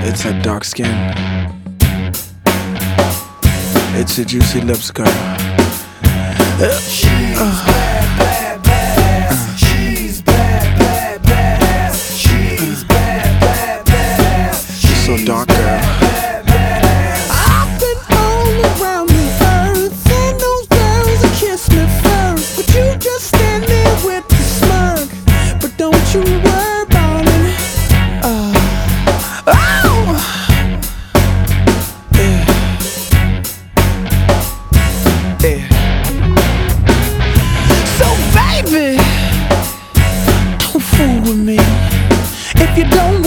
It's that dark skin. It's a juicy lips, girl. She's bad, bad, bad. She's bad, bad, bad. She's bad, bad, bad. She's so dark, girl. I've been all around the earth, and those girls that kiss me first, but you just stand there with the smirk. But don't you worry about it. So baby, don't fool with me. If you don't